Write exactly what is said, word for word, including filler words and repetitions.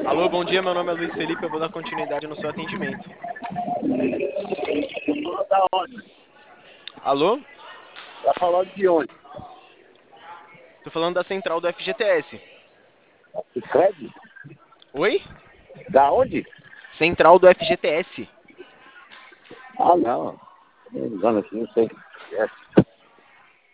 Alô, bom dia, meu nome é Luiz Felipe, eu vou dar continuidade no seu atendimento. Da onde? Alô? Tá falando de onde? Tô falando da central do F G T S. O Fred? Oi? Da onde? Central do F G T S. Ah, não. Não engano aqui, não sei. É.